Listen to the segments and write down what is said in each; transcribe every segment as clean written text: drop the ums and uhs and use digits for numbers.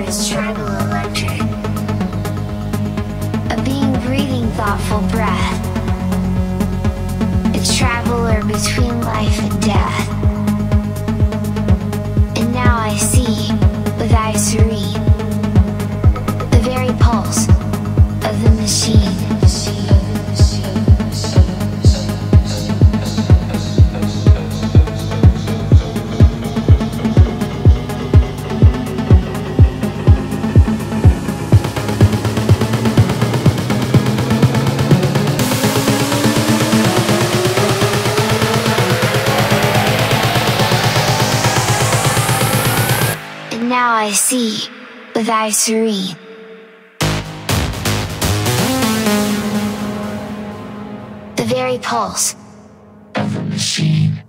is tribal electric. A being breathing thoughtful breath. A traveler between life and death. And now I see, with eyes serene, the very pulse of the machine. Now I see, with eyes serene, the very pulse of the machine.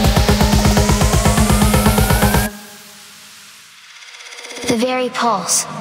The very pulse